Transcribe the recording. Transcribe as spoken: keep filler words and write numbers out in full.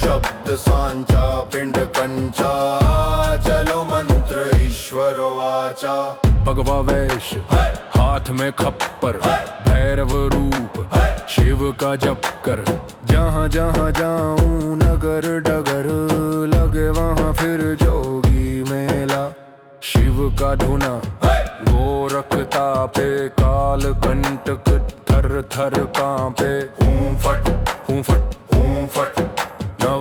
शब्द सांचा पिंड कंचा, चलो मंत्र ईश्वर वाचा। भगवा वेश हाथ में खप्पर, भैरव रूप शिव का जप कर। जहाँ जहाँ जाऊं नगर डगर, लगे वहाँ फिर जोगी मेला। शिव का धुना गोरखता पे, काल कंटक थर थर कांपे। हूं फट हूं फट हूं फट